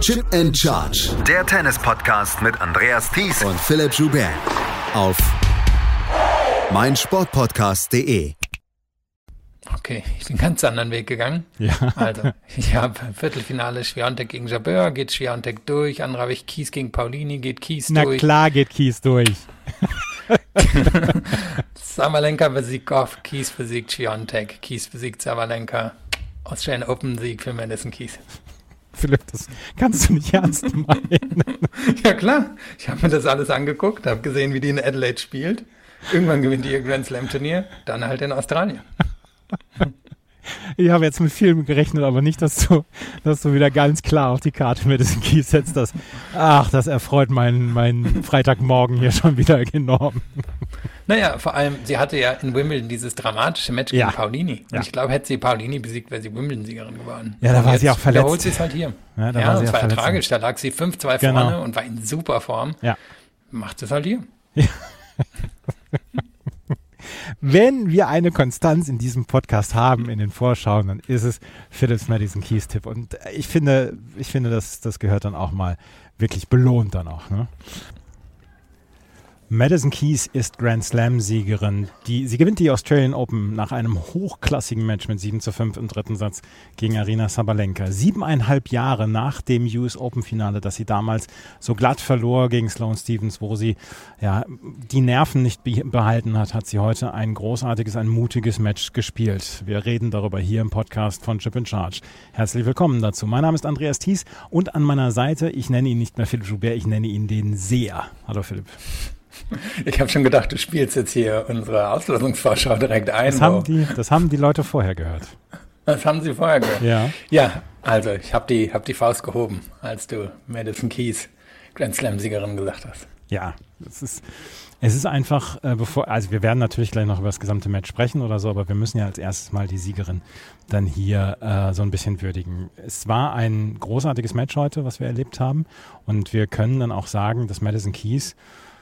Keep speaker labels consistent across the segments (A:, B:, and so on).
A: Chip and Charge.
B: Der Tennis-Podcast mit Andreas Thies
A: und Philipp Joubert auf meinsportpodcast.de.
C: Okay, ich bin einen ganz anderen Weg gegangen.
D: Ja.
C: Also, ich habe Viertelfinale Swiatek gegen Jabeur, geht Swiatek durch. Andere habe ich Kies gegen Paulini, geht Kies durch.
D: Na klar geht Kies durch.
C: Sabalenka besiegt Goff, Kies besiegt Swiatek, Kies besiegt Sabalenka. Australian Open Sieg für Madison Keys.
D: Philipp, das kannst du nicht ernst meinen.
C: Ja klar, ich habe mir das alles angeguckt, habe gesehen, wie die in Adelaide spielt. Irgendwann gewinnt die ihr Grand Slam Turnier, dann halt in Australien.
D: Ich habe jetzt mit Filmen gerechnet, aber nicht, dass du wieder ganz klar auf die Karte Madison Keys setzt. Das erfreut meinen Freitagmorgen hier schon wieder enorm.
C: Naja, vor allem, sie hatte ja in Wimbledon dieses dramatische Match gegen Paulini. Und ich glaube, hätte sie Paulini besiegt, wäre sie Wimbledon-Siegerin geworden.
D: Ja, da war sie auch verletzt.
C: Wiederholt sie es halt hier.
D: Ja,
C: das war ja tragisch. Da lag sie 5-2 vorne und war in super Form.
D: Ja.
C: Macht es halt hier.
D: Ja. Wenn wir eine Konstanz in diesem Podcast haben, in den Vorschauen, dann ist es Philipps Madison Keys Tipp. Und ich finde, das gehört dann auch mal wirklich belohnt dann auch, ne? Madison Keys ist Grand Slam-Siegerin. Sie gewinnt die Australian Open nach einem hochklassigen Match mit 7:5 im dritten Satz gegen Aryna Sabalenka. 7,5 Jahre nach dem US Open-Finale, das sie damals so glatt verlor gegen Sloane Stephens, wo sie die Nerven nicht behalten hat sie heute ein großartiges, ein mutiges Match gespielt. Wir reden darüber hier im Podcast von Chip and Charge. Herzlich willkommen dazu. Mein Name ist Andreas Thies und an meiner Seite, ich nenne ihn nicht mehr Philipp Joubert, ich nenne ihn den Seher. Hallo Philipp.
C: Ich habe schon gedacht, du spielst jetzt hier unsere Auslosungsvorschau direkt ein.
D: Das haben die Leute vorher gehört.
C: Das haben sie vorher gehört?
D: Ja.
C: Ja, also ich habe die Faust gehoben, als du Madison Keys Grand Slam-Siegerin gesagt hast.
D: Ja, es ist einfach, wir werden natürlich gleich noch über das gesamte Match sprechen oder so, aber wir müssen ja als erstes mal die Siegerin dann hier so ein bisschen würdigen. Es war ein großartiges Match heute, was wir erlebt haben, und wir können dann auch sagen, dass Madison Keys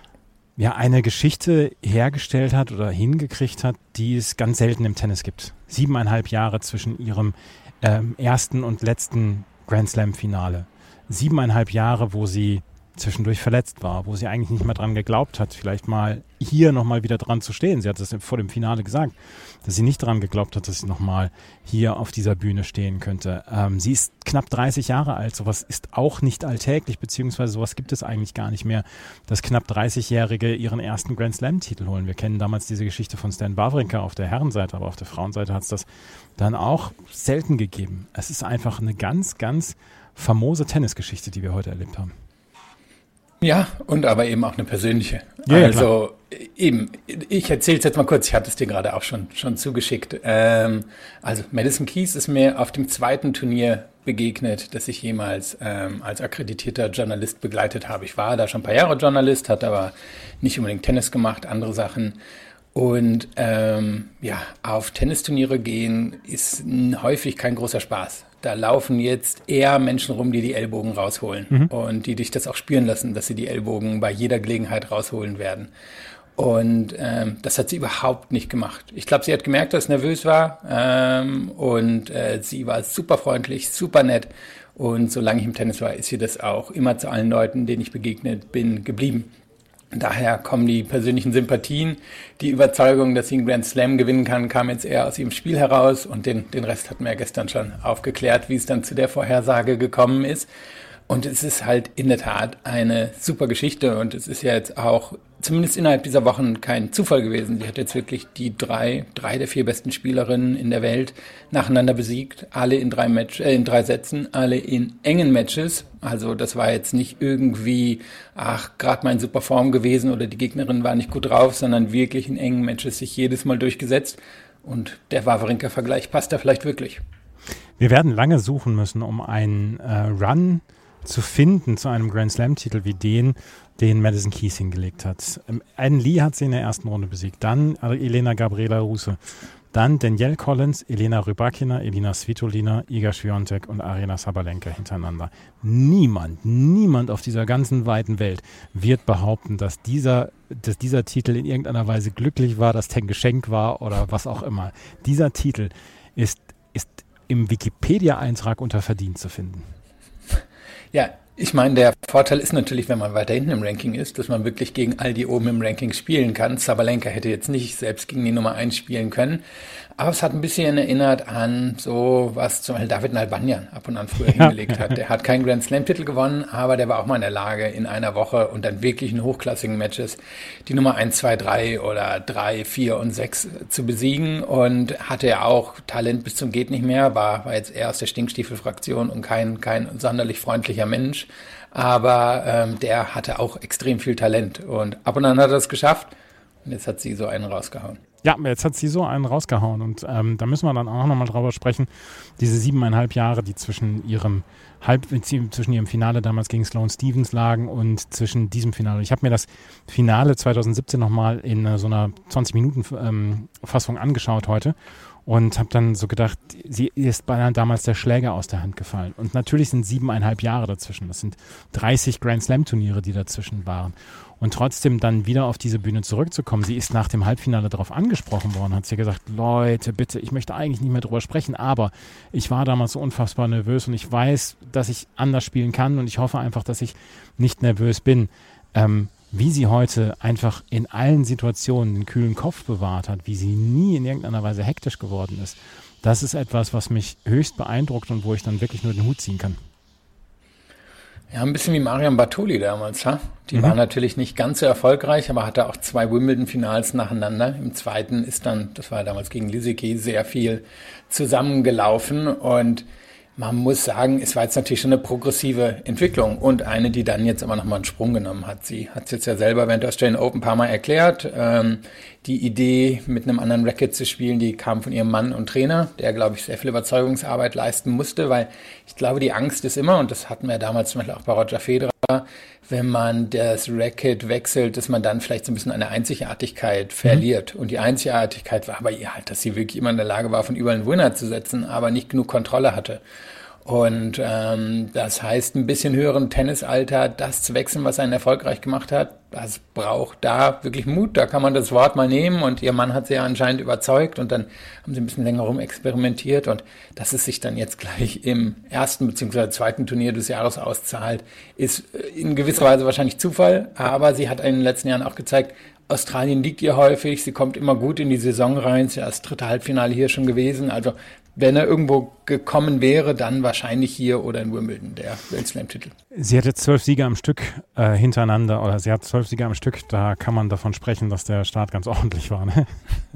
D: eine Geschichte hergestellt hat oder hingekriegt hat, die es ganz selten im Tennis gibt. 7,5 Jahre zwischen ihrem ersten und letzten Grand Slam-Finale. 7,5 Jahre, wo sie zwischendurch verletzt war, wo sie eigentlich nicht mehr dran geglaubt hat, vielleicht mal hier nochmal wieder dran zu stehen. Sie hat es vor dem Finale gesagt, dass sie nicht dran geglaubt hat, dass sie nochmal hier auf dieser Bühne stehen könnte. Sie ist knapp 30 Jahre alt, sowas ist auch nicht alltäglich, beziehungsweise sowas gibt es eigentlich gar nicht mehr, dass knapp 30-Jährige ihren ersten Grand Slam-Titel holen. Wir kennen damals diese Geschichte von Stan Wawrinka auf der Herrenseite, aber auf der Frauenseite hat es das dann auch selten gegeben. Es ist einfach eine ganz, ganz famose Tennisgeschichte, die wir heute erlebt haben.
C: Ja, und aber eben auch eine persönliche.
D: Ja,
C: also eben, ich erzähle es jetzt mal kurz, ich hatte es dir gerade auch schon zugeschickt. Also Madison Keys ist mir auf dem zweiten Turnier begegnet, das ich jemals als akkreditierter Journalist begleitet habe. Ich war da schon ein paar Jahre Journalist, hatte aber nicht unbedingt Tennis gemacht, andere Sachen. Und auf Tennisturniere gehen ist häufig kein großer Spaß. Da laufen jetzt eher Menschen rum, die Ellbogen rausholen und die dich das auch spüren lassen, dass sie die Ellbogen bei jeder Gelegenheit rausholen werden. Und das hat sie überhaupt nicht gemacht. Ich glaube, sie hat gemerkt, dass sie nervös war und sie war super freundlich, super nett. Und solange ich im Tennis war, ist sie das auch immer zu allen Leuten, denen ich begegnet bin, geblieben. Daher kommen die persönlichen Sympathien. Die Überzeugung, dass sie einen Grand Slam gewinnen kann, kam jetzt eher aus ihrem Spiel heraus. Und den Rest hatten wir ja gestern schon aufgeklärt, wie es dann zu der Vorhersage gekommen ist. Und es ist halt in der Tat eine super Geschichte. Und es ist ja jetzt auch, zumindest innerhalb dieser Wochen, kein Zufall gewesen. Sie hat jetzt wirklich die drei der 4 besten Spielerinnen in der Welt nacheinander besiegt. Alle in 3 Sätzen, alle in engen Matches. Also das war jetzt nicht irgendwie, gerade mal in super Form gewesen oder die Gegnerin war nicht gut drauf, sondern wirklich in engen Matches sich jedes Mal durchgesetzt. Und der Wawrinka-Vergleich passt da vielleicht wirklich.
D: Wir werden lange suchen müssen, um einen Run zu finden zu einem Grand Slam-Titel wie den Madison Keys hingelegt hat. Ann Lee hat sie in der ersten Runde besiegt, dann Elena Gabriela Ruse, dann Danielle Collins, Elena Rybakina, Elina Svitolina, Iga Swiatek und Aryna Sabalenka hintereinander. Niemand auf dieser ganzen weiten Welt wird behaupten, dass dieser Titel in irgendeiner Weise glücklich war, dass ein Geschenk war oder was auch immer. Dieser Titel ist im Wikipedia-Eintrag unter verdient zu finden.
C: Ja, ich meine, der Vorteil ist natürlich, wenn man weiter hinten im Ranking ist, dass man wirklich gegen all die oben im Ranking spielen kann. Sabalenka hätte jetzt nicht selbst gegen die Nummer 1 spielen können. Aber es hat ein bisschen erinnert an so, was zum Beispiel David Nalbandian ab und an früher hingelegt hat. Der hat keinen Grand Slam-Titel gewonnen, aber der war auch mal in der Lage, in einer Woche und dann wirklich in hochklassigen Matches die Nummer 1, 2, 3 oder 3, 4 und 6 zu besiegen und hatte ja auch Talent bis zum geht nicht mehr, war jetzt eher aus der Stinkstiefel-Fraktion und kein sonderlich freundlicher Mensch. Aber der hatte auch extrem viel Talent und ab und an hat er es geschafft und jetzt hat sie so einen rausgehauen.
D: Ja, jetzt hat sie so einen rausgehauen und da müssen wir dann auch nochmal drüber sprechen. Diese 7,5 Jahre, die zwischen ihrem Finale damals gegen Sloane Stephens lagen und zwischen diesem Finale. Ich habe mir das Finale 2017 nochmal in so einer 20-Minuten-Fassung angeschaut heute und habe dann so gedacht, sie ist beinahe damals der Schläger aus der Hand gefallen. Und natürlich sind 7,5 Jahre dazwischen. Das sind 30 Grand Slam-Turniere, die dazwischen waren. Und trotzdem dann wieder auf diese Bühne zurückzukommen. Sie ist nach dem Halbfinale darauf angesprochen worden, hat sie gesagt, Leute, bitte, ich möchte eigentlich nicht mehr drüber sprechen, aber ich war damals so unfassbar nervös und ich weiß, dass ich anders spielen kann und ich hoffe einfach, dass ich nicht nervös bin. Wie sie heute einfach in allen Situationen den kühlen Kopf bewahrt hat, wie sie nie in irgendeiner Weise hektisch geworden ist, das ist etwas, was mich höchst beeindruckt und wo ich dann wirklich nur den Hut ziehen kann.
C: Ja, ein bisschen wie Marion Bartoli damals, ha? Die war natürlich nicht ganz so erfolgreich, aber hatte auch 2 Wimbledon-Finals nacheinander. Im zweiten ist dann, das war damals gegen Lisicki, sehr viel zusammengelaufen und man muss sagen, es war jetzt natürlich schon eine progressive Entwicklung und eine, die dann jetzt aber nochmal einen Sprung genommen hat. Sie hat es jetzt ja selber während der Australian Open ein paar Mal erklärt. Die Idee, mit einem anderen Racket zu spielen, die kam von ihrem Mann und Trainer, der, glaube ich, sehr viel Überzeugungsarbeit leisten musste, weil ich glaube, die Angst ist immer, und das hatten wir damals zum Beispiel auch bei Roger Federer, wenn man das Racket wechselt, dass man dann vielleicht so ein bisschen eine Einzigartigkeit verliert. Und die Einzigartigkeit war bei ihr halt, dass sie wirklich immer in der Lage war, von überall einen Winner zu setzen, aber nicht genug Kontrolle hatte. Und das heißt, ein bisschen höheren Tennisalter, das zu wechseln, was einen erfolgreich gemacht hat, das braucht da wirklich Mut. Da kann man das Wort mal nehmen und ihr Mann hat sie ja anscheinend überzeugt und dann haben sie ein bisschen länger rumexperimentiert und dass es sich dann jetzt gleich im ersten bzw. zweiten Turnier des Jahres auszahlt, ist in gewisser Weise wahrscheinlich Zufall, aber sie hat in den letzten Jahren auch gezeigt, Australien liegt ihr häufig, sie kommt immer gut in die Saison rein, sie ist ja das 3. Halbfinale hier schon gewesen, also wenn er irgendwo gekommen wäre, dann wahrscheinlich hier oder in Wimbledon, der Grand Slam-Titel.
D: Sie hat jetzt 12 Siege am Stück hintereinander, oder sie hat 12 Siege am Stück, da kann man davon sprechen, dass der Start ganz ordentlich war. Ne?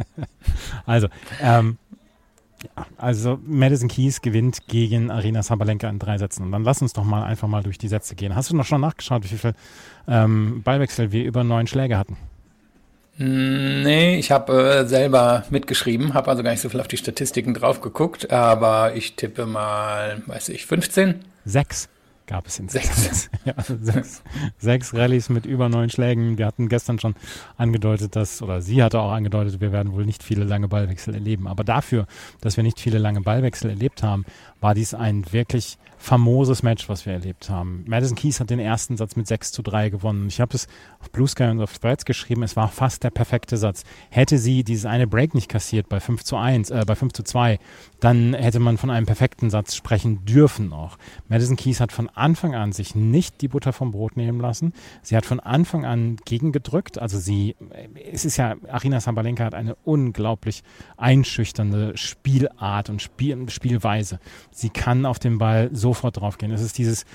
D: Also Madison Keys gewinnt gegen Aryna Sabalenka in 3 Sätzen. Und dann lass uns doch mal einfach mal durch die Sätze gehen. Hast du noch schon nachgeschaut, wie viel Ballwechsel wir über 9 Schläge hatten?
C: Nee, ich habe selber mitgeschrieben, habe also gar nicht so viel auf die Statistiken drauf geguckt, aber ich tippe mal, 15?
D: 6 gab es in 6. Ja, 6 Rallyes mit über 9 Schlägen. Wir hatten gestern schon angedeutet, oder sie hatte auch angedeutet, wir werden wohl nicht viele lange Ballwechsel erleben. Aber dafür, dass wir nicht viele lange Ballwechsel erlebt haben, war dies ein wirklich famoses Match, was wir erlebt haben. Madison Keys hat den ersten Satz mit 6:3 gewonnen. Ich habe es auf Blue Sky und auf Threads geschrieben, es war fast der perfekte Satz. Hätte sie dieses eine Break nicht kassiert bei 5:2, dann hätte man von einem perfekten Satz sprechen dürfen auch. Madison Keys hat von Anfang an sich nicht die Butter vom Brot nehmen lassen. Sie hat von Anfang an gegengedrückt. Also Aryna Sabalenka hat eine unglaublich einschüchternde Spielart und Spielweise. Sie kann auf den Ball sofort drauf gehen. Es ist dieses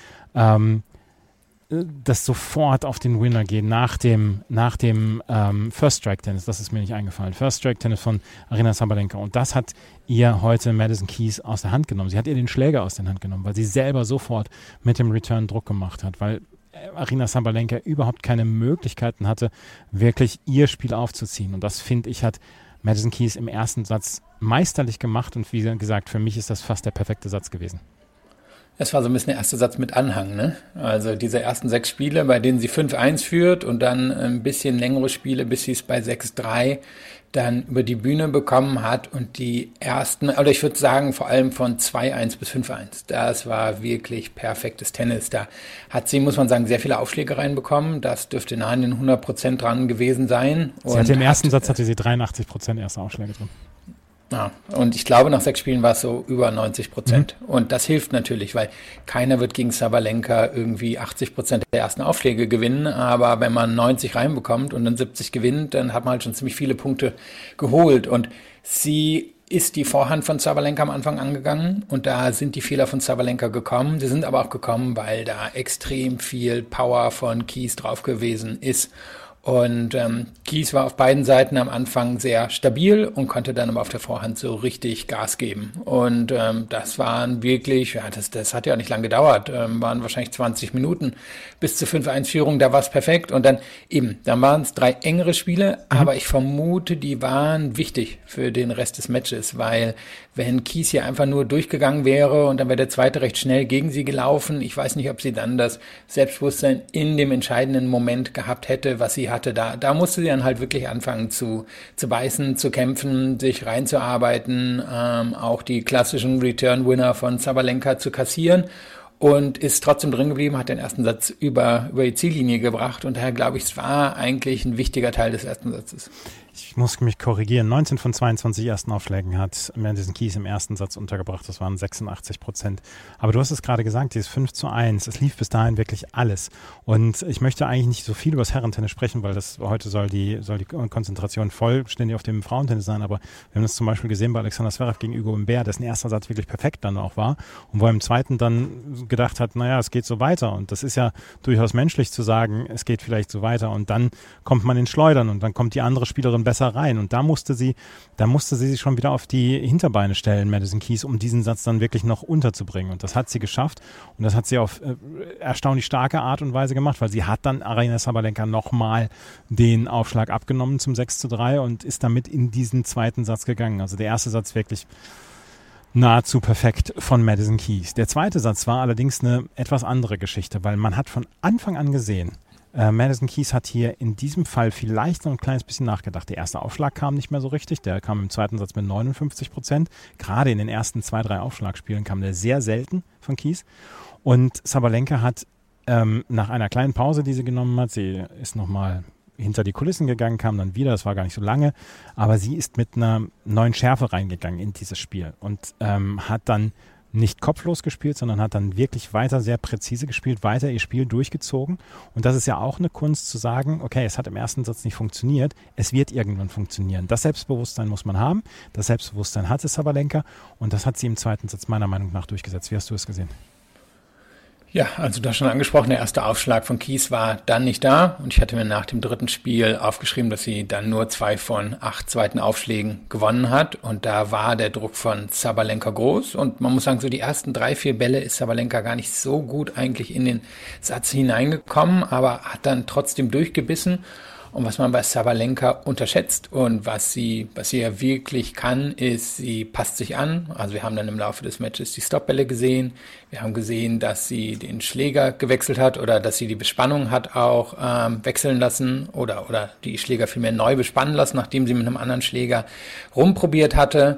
D: das sofort auf den Winner gehen nach dem First-Strike-Tennis. Das ist mir nicht eingefallen. First-Strike-Tennis von Aryna Sabalenka. Und das hat ihr heute Madison Keys aus der Hand genommen. Sie hat ihr den Schläger aus der Hand genommen, weil sie selber sofort mit dem Return Druck gemacht hat, weil Aryna Sabalenka überhaupt keine Möglichkeiten hatte, wirklich ihr Spiel aufzuziehen. Und das, finde ich, hat Madison Keys im ersten Satz meisterlich gemacht. Und wie gesagt, für mich ist das fast der perfekte Satz gewesen.
C: Es war so ein bisschen der erste Satz mit Anhang, ne? Also diese ersten 6 Spiele, bei denen sie 5:1 führt und dann ein bisschen längere Spiele, bis sie es bei 6:3 dann über die Bühne bekommen hat und die ersten, oder ich würde sagen vor allem von 2:1 bis 5:1, das war wirklich perfektes Tennis. Da hat sie, muss man sagen, sehr viele Aufschläge reinbekommen, das dürfte nahe an den 100% dran gewesen sein.
D: Sie hatte im ersten Satz hatte sie 83% erste Aufschläge drin.
C: Ja, und ich glaube, nach 6 Spielen war es so über 90%. Und das hilft natürlich, weil keiner wird gegen Sabalenka irgendwie 80% der ersten Aufschläge gewinnen. Aber wenn man 90 reinbekommt und dann 70 gewinnt, dann hat man halt schon ziemlich viele Punkte geholt. Und sie ist die Vorhand von Sabalenka am Anfang angegangen und da sind die Fehler von Sabalenka gekommen. Die sind aber auch gekommen, weil da extrem viel Power von Keys drauf gewesen ist. Und Keys war auf beiden Seiten am Anfang sehr stabil und konnte dann aber auf der Vorhand so richtig Gas geben. Und das waren wirklich, ja, das hat ja nicht lange gedauert, waren wahrscheinlich 20 Minuten bis zur 5-1-Führung, da war es perfekt. Und dann waren es 3 engere Spiele, aber ich vermute, die waren wichtig für den Rest des Matches, weil wenn Keys hier einfach nur durchgegangen wäre und dann wäre der zweite recht schnell gegen sie gelaufen, ich weiß nicht, ob sie dann das Selbstbewusstsein in dem entscheidenden Moment gehabt hätte, was sie hatte. Da musste sie dann halt wirklich anfangen zu beißen, zu kämpfen, sich reinzuarbeiten, auch die klassischen Return-Winner von Sabalenka zu kassieren und ist trotzdem drin geblieben, hat den ersten Satz über die Ziellinie gebracht und daher glaube ich, es war eigentlich ein wichtiger Teil des ersten Satzes.
D: Ich muss mich korrigieren. 19 von 22 ersten Aufschlägen hat Madison Keys im ersten Satz untergebracht. Das waren 86%. Aber du hast es gerade gesagt, dieses 5-1. Es lief bis dahin wirklich alles. Und ich möchte eigentlich nicht so viel über das Herrentennis sprechen, weil heute soll die Konzentration vollständig auf dem Frauentennis sein. Aber wir haben das zum Beispiel gesehen bei Alexander Zverev gegen Hugo Humbert, dessen erster Satz wirklich perfekt dann auch war. Und wo er im zweiten dann gedacht hat, naja, es geht so weiter. Und das ist ja durchaus menschlich zu sagen, es geht vielleicht so weiter. Und dann kommt man ins Schleudern und dann kommt die andere Spielerin besser rein. Und da musste sie sich schon wieder auf die Hinterbeine stellen, Madison Keys, um diesen Satz dann wirklich noch unterzubringen. Und das hat sie geschafft. Und das hat sie auf erstaunlich starke Art und Weise gemacht, weil sie hat dann Aryna Sabalenka nochmal den Aufschlag abgenommen zum 6-3 und ist damit in diesen zweiten Satz gegangen. Also der erste Satz wirklich nahezu perfekt von Madison Keys. Der zweite Satz war allerdings eine etwas andere Geschichte, weil man hat von Anfang an gesehen, Madison Keys hat hier in diesem Fall vielleicht noch ein kleines bisschen nachgedacht. Der erste Aufschlag kam nicht mehr so richtig. Der kam im zweiten Satz mit 59%. Gerade in den ersten 2-3 Aufschlagspielen kam der sehr selten von Keys. Und Sabalenka hat nach einer kleinen Pause, die sie genommen hat, sie ist nochmal hinter die Kulissen gegangen, kam dann wieder, das war gar nicht so lange, aber sie ist mit einer neuen Schärfe reingegangen in dieses Spiel und hat dann nicht kopflos gespielt, sondern hat dann wirklich weiter sehr präzise gespielt, weiter ihr Spiel durchgezogen. Und das ist ja auch eine Kunst zu sagen, okay, es hat im ersten Satz nicht funktioniert, es wird irgendwann funktionieren. Das Selbstbewusstsein muss man haben, das Selbstbewusstsein hatte Sabalenka und das hat sie im zweiten Satz meiner Meinung nach durchgesetzt. Wie hast du es gesehen?
C: Ja, also du hast schon angesprochen, der erste Aufschlag von Keys war dann nicht da und ich hatte mir nach dem dritten Spiel aufgeschrieben, dass sie dann nur 2 von 8 zweiten Aufschlägen gewonnen hat und da war der Druck von Sabalenka groß und man muss sagen, so die ersten 3-4 Bälle ist Sabalenka gar nicht so gut eigentlich in den Satz hineingekommen, aber hat dann trotzdem durchgebissen. Und was man bei Sabalenka unterschätzt und was sie ja wirklich kann, ist, sie passt sich an. Also wir haben dann im Laufe des Matches die Stoppbälle gesehen. Wir haben gesehen, dass sie den Schläger gewechselt hat oder dass sie die Bespannung hat auch wechseln lassen oder die Schläger vielmehr neu bespannen lassen, nachdem sie mit einem anderen Schläger rumprobiert hatte.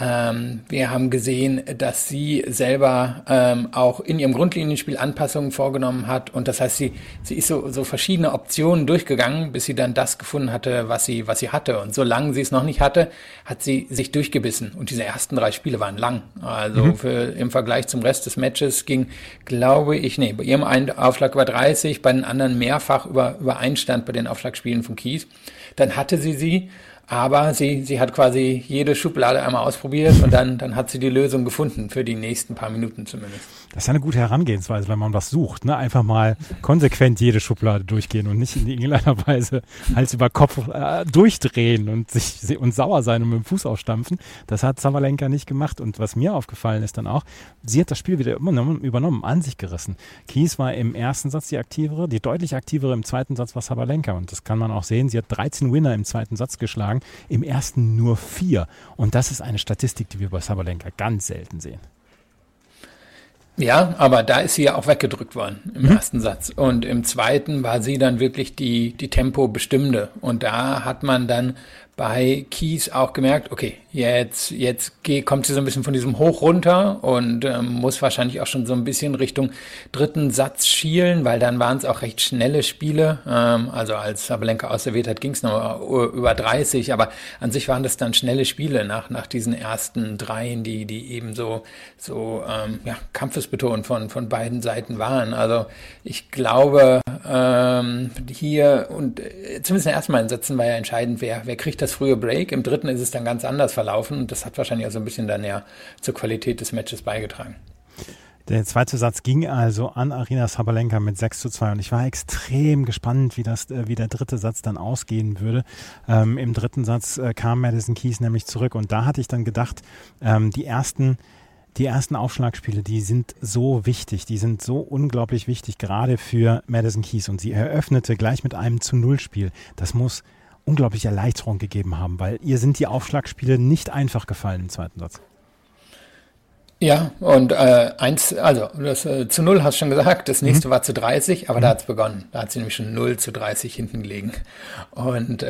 C: Wir haben gesehen, dass sie selber auch in ihrem Grundlinienspiel Anpassungen vorgenommen hat und das heißt, sie ist so verschiedene Optionen durchgegangen, bis sie dann das gefunden hatte, was sie hatte und solange sie es noch nicht hatte, hat sie sich durchgebissen und diese ersten 3 Spiele waren lang. Also im Vergleich zum Rest des Matches ging, glaube ich, bei ihrem einen Aufschlag über 30, bei den anderen mehrfach über Einstand bei den Aufschlagspielen von Keys. Dann hatte sie aber sie hat quasi jede Schublade einmal ausprobiert und dann hat sie die Lösung gefunden, für die nächsten paar Minuten zumindest.
D: Das ist ja eine gute Herangehensweise, wenn man was sucht, ne? Einfach mal konsequent jede Schublade durchgehen und nicht in irgendeiner Weise Hals über Kopf durchdrehen und sauer sein und mit dem Fuß aufstampfen. Das hat Sabalenka nicht gemacht und was mir aufgefallen ist dann auch, sie hat das Spiel wieder übernommen, an sich gerissen. Keys war im ersten Satz die deutlich aktivere im zweiten Satz war Sabalenka und das kann man auch sehen. Sie hat 13 Winner im zweiten Satz geschlagen, im ersten nur 4 und das ist eine Statistik, die wir bei Sabalenka ganz selten sehen.
C: Ja, aber da ist sie ja auch weggedrückt worden im ersten Satz. Und im zweiten war sie dann wirklich die Tempo-Bestimmende. Und da hat man dann bei Keys auch gemerkt, okay, jetzt kommt sie so ein bisschen von diesem Hoch runter und muss wahrscheinlich auch schon so ein bisschen Richtung dritten Satz schielen, weil dann waren es auch recht schnelle Spiele. Also als Sabalenka ausserviert hat, ging es noch über 30, aber an sich waren das dann schnelle Spiele nach diesen ersten dreien, die eben so kampfesbetont von beiden Seiten waren. Also ich glaube, hier und zumindest in den ersten beiden Sätzen war ja entscheidend, wer kriegt das frühe Break. Im dritten ist es dann ganz anders verlaufen und das hat wahrscheinlich auch so ein bisschen dann ja zur Qualität des Matches beigetragen.
D: Der zweite Satz ging also an Aryna Sabalenka mit 6:2 und ich war extrem gespannt, wie der dritte Satz dann ausgehen würde. Im dritten Satz kam Madison Keys nämlich zurück und da hatte ich dann gedacht, die ersten Aufschlagspiele, die sind so wichtig, die sind so unglaublich wichtig, gerade für Madison Keys. Und sie eröffnete gleich mit einem 0-Spiel. Das muss unglaubliche Erleichterung gegeben haben, weil ihr sind die Aufschlagspiele nicht einfach gefallen im zweiten Satz.
C: Ja, und das 0 hast du schon gesagt, das nächste war 30, aber da hat's begonnen. Da hat sie nämlich schon 0:30 hinten gelegen. Und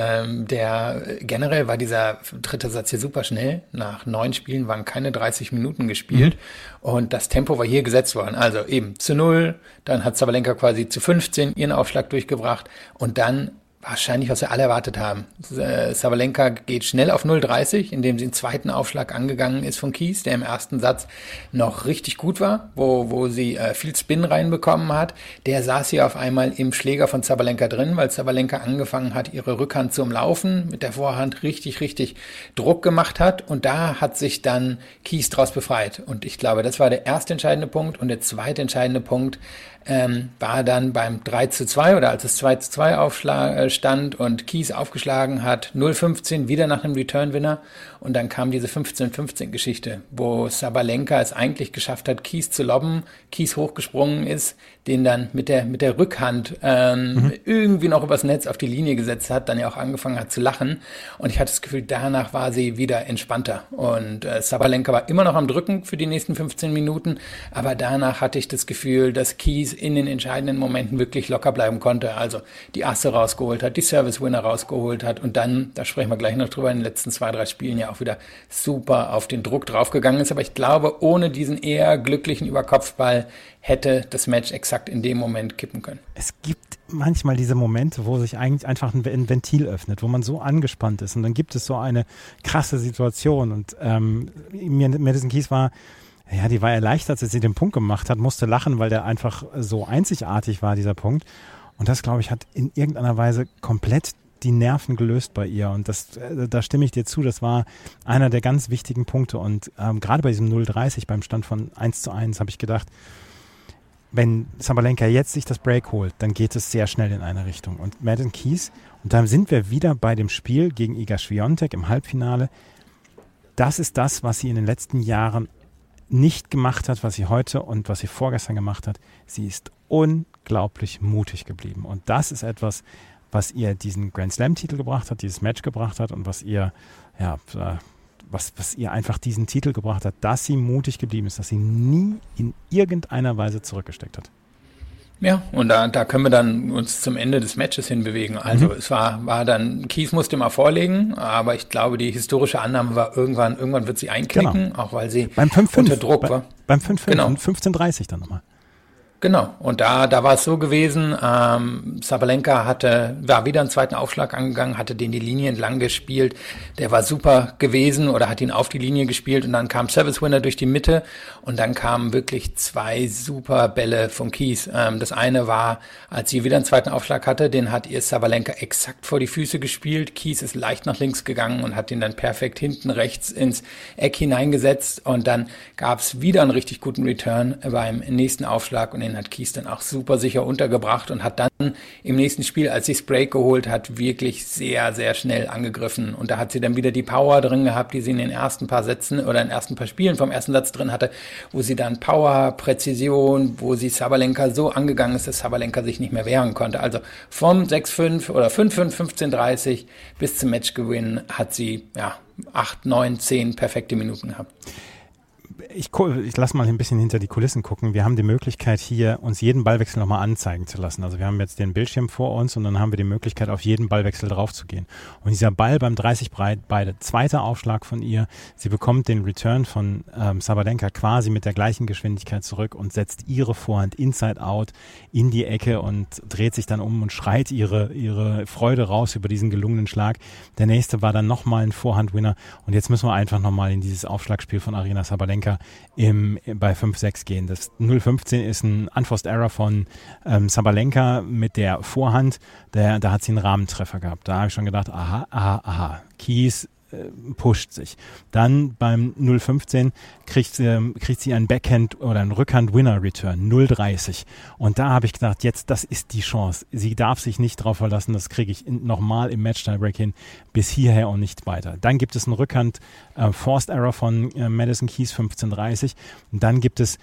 C: generell war dieser dritte Satz hier super schnell. Nach 9 Spielen waren keine 30 Minuten gespielt und das Tempo war hier gesetzt worden. Also eben 0, dann hat Sabalenka quasi zu 15 ihren Aufschlag durchgebracht und dann wahrscheinlich, was wir alle erwartet haben. Sabalenka geht schnell auf 0:30, indem sie den zweiten Aufschlag angegangen ist von Keys, der im ersten Satz noch richtig gut war, wo sie viel Spin reinbekommen hat. Der saß hier auf einmal im Schläger von Sabalenka drin, weil Sabalenka angefangen hat, ihre Rückhand zu umlaufen, mit der Vorhand richtig Druck gemacht hat und da hat sich dann Keys draus befreit. Und ich glaube, das war der erste entscheidende Punkt und der zweite entscheidende Punkt war dann beim 3:2 oder als es 2:2 Aufschlag stand und Keys aufgeschlagen hat, 0:15 wieder nach einem Return-Winner und dann kam diese 15-15-Geschichte, wo Sabalenka es eigentlich geschafft hat, Keys zu lobben, Keys hochgesprungen ist, den dann mit der Rückhand irgendwie noch übers Netz auf die Linie gesetzt hat, dann ja auch angefangen hat zu lachen und ich hatte das Gefühl, danach war sie wieder entspannter und Sabalenka war immer noch am Drücken für die nächsten 15 Minuten, aber danach hatte ich das Gefühl, dass Keys in den entscheidenden Momenten wirklich locker bleiben konnte, also die Asse rausgeholt hat, die Service-Winner rausgeholt hat und dann, da sprechen wir gleich noch drüber, in den letzten 2-3 Spielen ja auch wieder super auf den Druck draufgegangen ist, aber ich glaube, ohne diesen eher glücklichen Überkopfball hätte das Match exakt in dem Moment kippen können.
D: Es gibt manchmal diese Momente, wo sich eigentlich einfach ein Ventil öffnet, wo man so angespannt ist und dann gibt es so eine krasse Situation und Madison Keys die war erleichtert, als sie den Punkt gemacht hat, musste lachen, weil der einfach so einzigartig war, dieser Punkt. Und das, glaube ich, hat in irgendeiner Weise komplett die Nerven gelöst bei ihr. Und da stimme ich dir zu, das war einer der ganz wichtigen Punkte. Und gerade bei diesem 0:30 beim Stand von 1:1 habe ich gedacht, wenn Sabalenka jetzt sich das Break holt, dann geht es sehr schnell in eine Richtung. Und Madison Keys, und dann sind wir wieder bei dem Spiel gegen Iga Swiatek im Halbfinale. Das ist das, was sie in den letzten Jahren nicht gemacht hat, was sie heute und was sie vorgestern gemacht hat. Sie ist unglaublich mutig geblieben. Und das ist etwas, was ihr diesen Grand Slam-Titel gebracht hat, dieses Match gebracht hat und was ihr einfach diesen Titel gebracht hat, dass sie mutig geblieben ist, dass sie nie in irgendeiner Weise zurückgesteckt hat.
C: Ja, und da können wir dann uns zum Ende des Matches hinbewegen. Also es war dann, Keys musste mal vorlegen, aber ich glaube, die historische Annahme war, irgendwann wird sie einknicken, auch weil sie
D: beim 5-5,
C: unter Druck war.
D: Beim 5-5
C: genau.
D: Und 15:30 dann nochmal.
C: Genau, und da war es so gewesen, Sabalenka war wieder einen zweiten Aufschlag angegangen, hatte den die Linie entlang gespielt, der war super gewesen oder hat ihn auf die Linie gespielt und dann kam Service-Winner durch die Mitte und dann kamen wirklich 2 super Bälle von Keys. Das eine war, als sie wieder einen zweiten Aufschlag hatte, den hat ihr Sabalenka exakt vor die Füße gespielt, Keys ist leicht nach links gegangen und hat den dann perfekt hinten rechts ins Eck hineingesetzt und dann gab es wieder einen richtig guten Return beim nächsten Aufschlag und den hat Keys dann auch super sicher untergebracht und hat dann im nächsten Spiel, als sie das Break geholt hat, wirklich sehr, sehr schnell angegriffen. Und da hat sie dann wieder die Power drin gehabt, die sie in den ersten paar Sätzen oder in den ersten paar Spielen vom ersten Satz drin hatte, wo sie dann Power, Präzision, wo sie Sabalenka so angegangen ist, dass Sabalenka sich nicht mehr wehren konnte. Also vom 6-5 oder 5-5, 15:30 bis zum Matchgewinn hat sie 8, 9, 10 perfekte Minuten gehabt.
D: ich lasse mal ein bisschen hinter die Kulissen gucken. Wir haben die Möglichkeit, hier uns jeden Ballwechsel nochmal anzeigen zu lassen. Also wir haben jetzt den Bildschirm vor uns und dann haben wir die Möglichkeit, auf jeden Ballwechsel drauf zu gehen. Und dieser Ball beim 30 breit, beide zweiter Aufschlag von ihr, sie bekommt den Return von Sabalenka quasi mit der gleichen Geschwindigkeit zurück und setzt ihre Vorhand inside out in die Ecke und dreht sich dann um und schreit ihre Freude raus über diesen gelungenen Schlag. Der nächste war dann nochmal ein Vorhand-Winner und jetzt müssen wir einfach nochmal in dieses Aufschlagspiel von Aryna Sabalenka bei 5-6 gehen. Das 0-15 ist ein Unforced Error von Sabalenka mit der Vorhand. Da hat sie einen Rahmentreffer gehabt. Da habe ich schon gedacht, aha. Keys pusht sich. Dann beim 0-15 kriegt sie einen Backhand- oder einen Rückhand-Winner-Return, 0-30. Und da habe ich gedacht, jetzt, das ist die Chance. Sie darf sich nicht drauf verlassen, das kriege ich nochmal im Match-Tiebreak hin, bis hierher und nicht weiter. Dann gibt es einen Rückhand-Forced Error von Madison Keys, 15-30. Und dann gibt es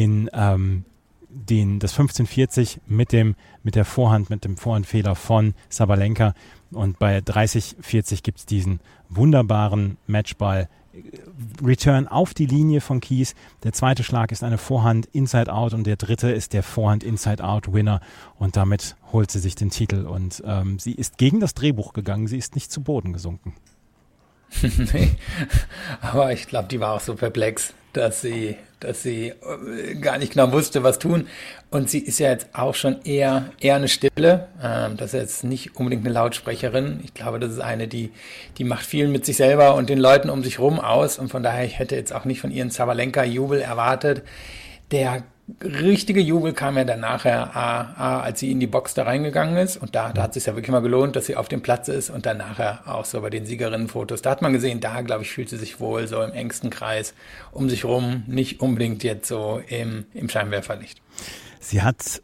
D: das 15-40 mit dem Vorhandfehler von Sabalenka. Und bei 30-40 gibt es diesen wunderbaren Matchball. Return auf die Linie von Keys. Der zweite Schlag ist eine Vorhand Inside-Out und der dritte ist der Vorhand Inside-Out-Winner. Und damit holt sie sich den Titel. Und sie ist gegen das Drehbuch gegangen. Sie ist nicht zu Boden gesunken.
C: Nee, aber ich glaube, die war auch so perplex, dass sie gar nicht genau wusste, was tun. Und sie ist ja jetzt auch schon eher eine Stille. Das ist jetzt nicht unbedingt eine Lautsprecherin. Ich glaube, das ist eine, die macht viel mit sich selber und den Leuten um sich rum aus. Und von daher, ich hätte jetzt auch nicht von ihren Sabalenka-Jubel erwartet. Der richtige Jubel kam ja dann nachher, als sie in die Box da reingegangen ist. Und da hat es sich ja wirklich mal gelohnt, dass sie auf dem Platz ist. Und dann nachher auch so bei den Siegerinnenfotos. Da hat man gesehen, da, glaube ich, fühlt sie sich wohl so im engsten Kreis um sich rum. Nicht unbedingt jetzt so im Scheinwerferlicht.
D: Sie hat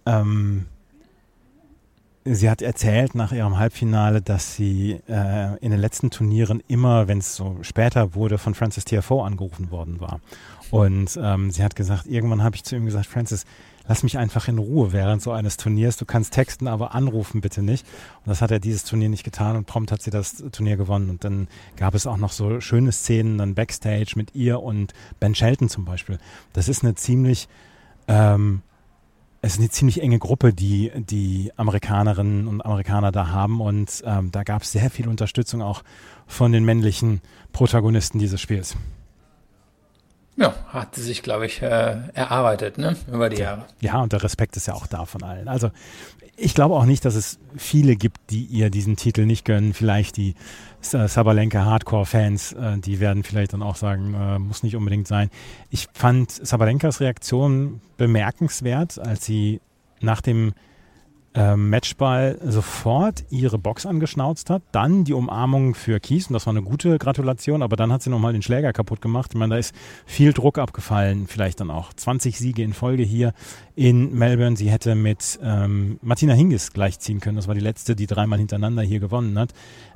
D: erzählt nach ihrem Halbfinale, dass sie in den letzten Turnieren immer, wenn es so später wurde, von Frances Tiafoe angerufen worden war. Und sie hat gesagt, irgendwann habe ich zu ihm gesagt, Frances, lass mich einfach in Ruhe während so eines Turniers. Du kannst texten, aber anrufen bitte nicht. Und das hat er dieses Turnier nicht getan und prompt hat sie das Turnier gewonnen. Und dann gab es auch noch so schöne Szenen dann Backstage mit ihr und Ben Shelton zum Beispiel. Das ist eine ziemlich es ist eine ziemlich enge Gruppe, die Amerikanerinnen und Amerikaner da haben und da gab es sehr viel Unterstützung auch von den männlichen Protagonisten dieses Spiels.
C: Ja, hat sie sich, glaube ich, erarbeitet, ne, über die Jahre.
D: Ja, und der Respekt ist ja auch da von allen. Also ich glaube auch nicht, dass es viele gibt, die ihr diesen Titel nicht gönnen. Vielleicht die Sabalenka-Hardcore-Fans, die werden vielleicht dann auch sagen, muss nicht unbedingt sein. Ich fand Sabalenkas Reaktion bemerkenswert, als sie nach dem Matchball sofort ihre Box angeschnauzt hat, dann die Umarmung für Keys und das war eine gute Gratulation, aber dann hat sie nochmal den Schläger kaputt gemacht. Ich meine, da ist viel Druck abgefallen, vielleicht dann auch 20 Siege in Folge hier in Melbourne. Sie hätte mit Martina Hingis gleichziehen können, das war die letzte, die 3-mal hintereinander hier gewonnen hat.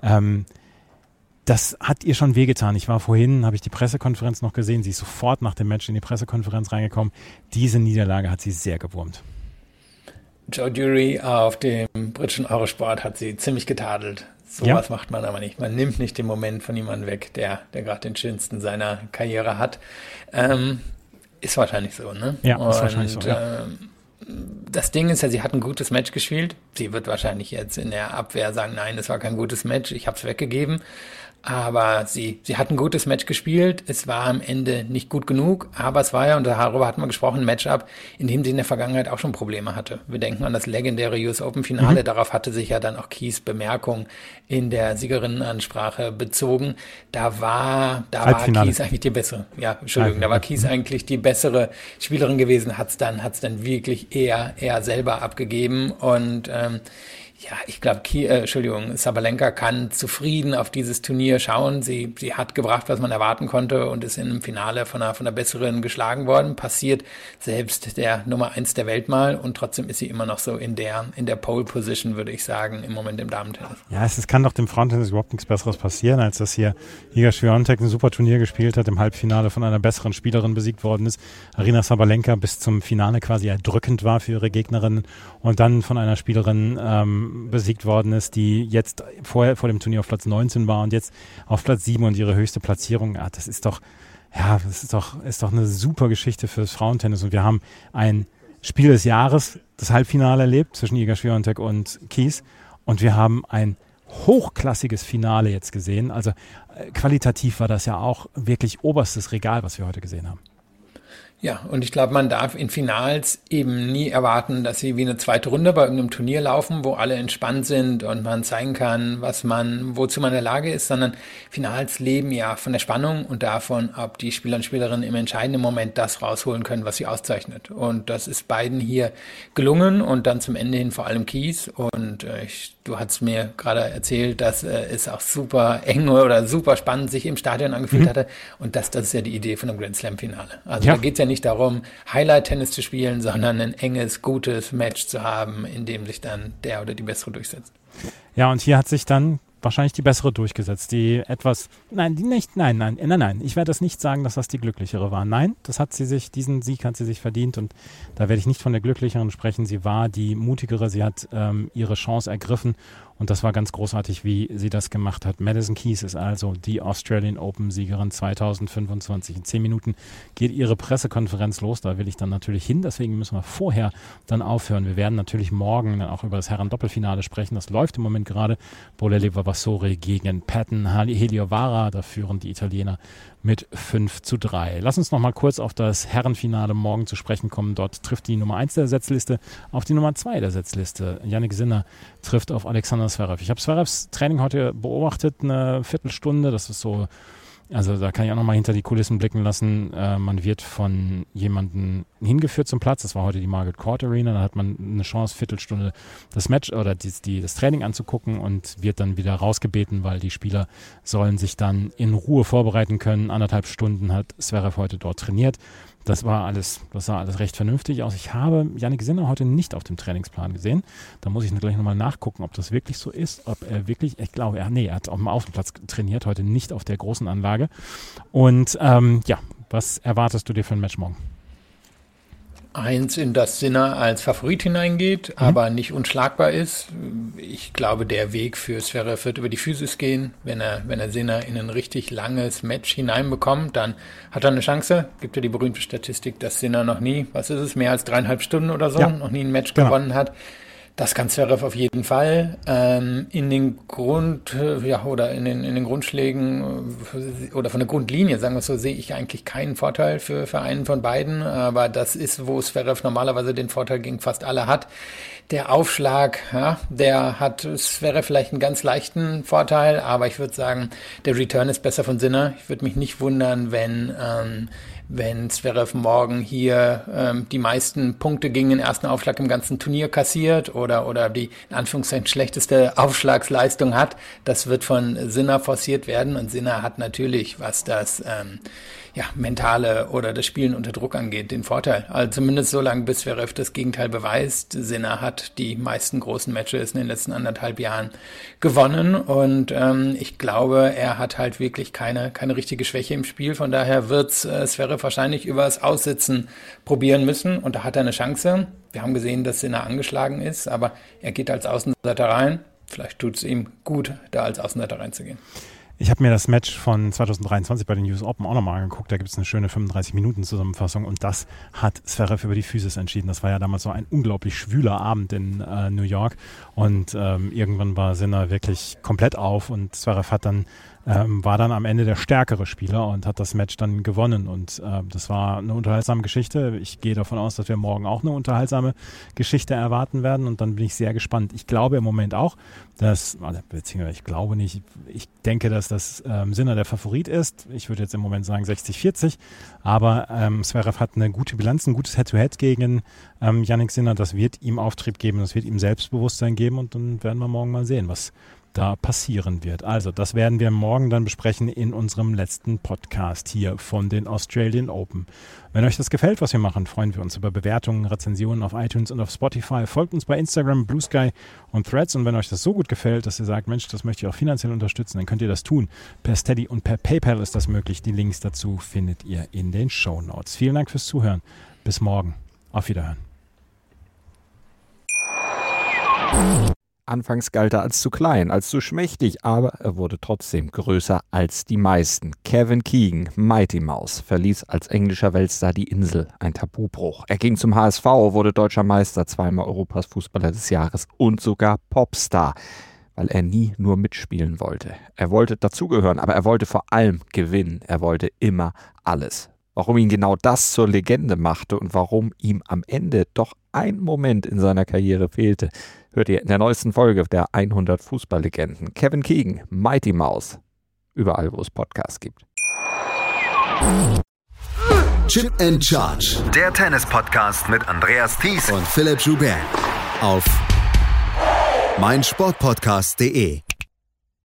D: Das hat ihr schon wehgetan. Ich war vorhin, habe ich die Pressekonferenz noch gesehen, sie ist sofort nach dem Match in die Pressekonferenz reingekommen. Diese Niederlage hat sie sehr gewurmt.
C: Joe Dury auf dem britischen Eurosport hat sie ziemlich getadelt. Sowas macht man aber nicht. Man nimmt nicht den Moment von jemandem weg, der gerade den schönsten seiner Karriere hat. Ist wahrscheinlich so, ne?
D: Ja, ist wahrscheinlich so. Ja.
C: Das Ding ist ja, sie hat ein gutes Match gespielt. Sie wird wahrscheinlich jetzt in der Abwehr sagen, nein, das war kein gutes Match, ich habe es weggegeben. Aber sie hat ein gutes Match gespielt. Es war am Ende nicht gut genug, aber es war ja, und darüber hatten wir gesprochen, ein Matchup, in dem sie in der Vergangenheit auch schon Probleme hatte. Wir denken an das legendäre US Open Finale. Darauf hatte sich ja dann auch Keys Bemerkung in der Siegerinnenansprache bezogen. Da war Keys eigentlich die bessere. Ja, Entschuldigung, da war Keys eigentlich die bessere Spielerin gewesen, hat's dann wirklich eher selber abgegeben und ja, ich glaube, Sabalenka kann zufrieden auf dieses Turnier schauen. Sie hat gebracht, was man erwarten konnte und ist in einem Finale von einer besseren geschlagen worden. Passiert selbst der Nummer 1 der Welt mal und trotzdem ist sie immer noch so in der Pole Position, würde ich sagen, im Moment im Damentennis.
D: Ja, es kann doch dem Frauentennis überhaupt nichts Besseres passieren, als dass hier Iga Swiatek ein super Turnier gespielt hat, im Halbfinale von einer besseren Spielerin besiegt worden ist. Aryna Sabalenka bis zum Finale quasi erdrückend war für ihre Gegnerinnen und dann von einer Spielerin besiegt worden ist, die jetzt vorher vor dem Turnier auf Platz 19 war und jetzt auf Platz 7 und ihre höchste Platzierung. Das ist doch Ja, das ist doch eine super Geschichte fürs Frauentennis. Und wir haben ein Spiel des Jahres, das Halbfinale erlebt zwischen Iga Swiatek und Keys. Und wir haben ein hochklassiges Finale jetzt gesehen. Also qualitativ war das ja auch wirklich oberstes Regal, was wir heute gesehen haben.
C: Ja, und ich glaube, man darf in Finals eben nie erwarten, dass sie wie eine zweite Runde bei irgendeinem Turnier laufen, wo alle entspannt sind und man zeigen kann, wozu man in der Lage ist, sondern Finals leben ja von der Spannung und davon, ob die Spieler und Spielerinnen im entscheidenden Moment das rausholen können, was sie auszeichnet. Und das ist beiden hier gelungen und dann zum Ende hin vor allem Keys. Und du hast mir gerade erzählt, dass es auch super eng oder super spannend sich im Stadion angefühlt hatte. Und das ist ja die Idee von einem Grand Slam-Finale. Also da geht es ja nicht darum, Highlight-Tennis zu spielen, sondern ein enges, gutes Match zu haben, in dem sich dann der oder die Bessere durchsetzt.
D: Ja, und hier hat sich dann wahrscheinlich die Bessere durchgesetzt. Nein, ich werde das nicht sagen, dass das die Glücklichere war. Nein, diesen Sieg hat sie sich verdient und da werde ich nicht von der Glücklicheren sprechen. Sie war die Mutigere, sie hat ihre Chance ergriffen und das war ganz großartig, wie sie das gemacht hat. Madison Keys ist also die Australian Open-Siegerin 2025. In 10 Minuten geht ihre Pressekonferenz los, da will ich dann natürlich hin, deswegen müssen wir vorher dann aufhören. Wir werden natürlich morgen dann auch über das Herren-Doppelfinale sprechen, das läuft im Moment gerade. Bolelli Vavasori gegen Patton Heliovara, da führen die Italiener mit 5:3. Lass uns noch mal kurz auf das Herrenfinale morgen zu sprechen kommen. Dort trifft die Nummer 1 der Setzliste auf die Nummer 2 der Setzliste. Jannik Sinner trifft auf Alexander Zverev. Ich habe Zverevs Training heute beobachtet, eine Viertelstunde. Das ist so, also da kann ich auch noch mal hinter die Kulissen blicken lassen. Man wird von jemandem hingeführt zum Platz. Das war heute die Margaret Court Arena. Da hat man eine Chance, Viertelstunde das Match oder das Training anzugucken und wird dann wieder rausgebeten, weil die Spieler sollen sich dann in Ruhe vorbereiten können. 1,5 Stunden hat Zverev heute dort trainiert. Das sah alles recht vernünftig aus. Ich habe Jannik Sinner heute nicht auf dem Trainingsplan gesehen. Da muss ich gleich nochmal nachgucken, ob das wirklich so ist. Ob er wirklich, ich glaube, er hat auf dem Außenplatz trainiert, heute nicht auf der großen Anlage. Und was erwartest du dir für ein Match morgen?
C: Eins, in das Sinner als Favorit hineingeht, aber nicht unschlagbar ist. Ich glaube, der Weg für Zverev wird über die Physis gehen. Wenn er Sinner in ein richtig langes Match hineinbekommt, dann hat er eine Chance. Gibt ja die berühmte Statistik, dass Sinner noch nie, mehr als 3,5 Stunden oder so, noch nie ein Match gewonnen hat. Das kann Zverev auf jeden Fall. In den Grundschlägen oder von der Grundlinie, sagen wir es so, sehe ich eigentlich keinen Vorteil für einen von beiden. Aber das ist, wo Zverev normalerweise den Vorteil gegen fast alle hat. Der Aufschlag, der hat Zverev vielleicht einen ganz leichten Vorteil, aber ich würde sagen, der Return ist besser von Sinner. Ich würde mich nicht wundern, wenn Zverev morgen hier die meisten Punkte gegen den ersten Aufschlag im ganzen Turnier kassiert oder die in Anführungszeichen schlechteste Aufschlagsleistung hat. Das wird von Sinner forciert werden und Sinner hat natürlich, was das Mentale oder das Spielen unter Druck angeht, den Vorteil. Also zumindest so lange, bis Zverev das Gegenteil beweist. Sinner hat die meisten großen Matches in den letzten 1,5 Jahren gewonnen und ich glaube, er hat halt wirklich keine richtige Schwäche im Spiel. Von daher wird Zverev wahrscheinlich übers Aussitzen probieren müssen und da hat er eine Chance. Wir haben gesehen, dass Sinner angeschlagen ist, aber er geht als Außenseiter rein. Vielleicht tut es ihm gut, da als Außenseiter reinzugehen.
D: Ich habe mir das Match von 2023 bei den US Open auch nochmal angeguckt. Da gibt es eine schöne 35-Minuten-Zusammenfassung und das hat Zverev über die Physis entschieden. Das war ja damals so ein unglaublich schwüler Abend in New York und irgendwann war Sinner wirklich komplett auf und Zverev war dann am Ende der stärkere Spieler und hat das Match dann gewonnen und das war eine unterhaltsame Geschichte. Ich gehe davon aus, dass wir morgen auch eine unterhaltsame Geschichte erwarten werden und dann bin ich sehr gespannt. Ich glaube im Moment auch, ich denke, dass das Sinner der Favorit ist. Ich würde jetzt im Moment sagen 60-40, aber Zverev hat eine gute Bilanz, ein gutes Head-to-Head gegen Jannik Sinner. Das wird ihm Auftrieb geben, das wird ihm Selbstbewusstsein geben und dann werden wir morgen mal sehen, was da passieren wird. Also, das werden wir morgen dann besprechen in unserem letzten Podcast hier von den Australian Open. Wenn euch das gefällt, was wir machen, freuen wir uns über Bewertungen, Rezensionen auf iTunes und auf Spotify. Folgt uns bei Instagram, Blue Sky und Threads. Und wenn euch das so gut gefällt, dass ihr sagt, Mensch, das möchte ich auch finanziell unterstützen, dann könnt ihr das tun. Per Steady und per PayPal ist das möglich. Die Links dazu findet ihr in den Shownotes. Vielen Dank fürs Zuhören. Bis morgen. Auf Wiederhören.
E: Anfangs galt er als zu klein, als zu schmächtig, aber er wurde trotzdem größer als die meisten. Kevin Keegan, Mighty Mouse, verließ als englischer Weltstar die Insel, ein Tabubruch. Er ging zum HSV, wurde deutscher Meister, zweimal Europas Fußballer des Jahres und sogar Popstar, weil er nie nur mitspielen wollte. Er wollte dazugehören, aber er wollte vor allem gewinnen. Er wollte immer alles. Warum ihn genau das zur Legende machte und warum ihm am Ende doch ein Moment in seiner Karriere fehlte, hört ihr in der neuesten Folge der 100 Fußballlegenden. Kevin Keegan, Mighty Mouse. Überall, wo es Podcasts gibt.
A: Chip and Charge.
B: Der Tennis-Podcast mit Andreas Thies
A: Und Philipp Joubert. Auf meinsportpodcast.de.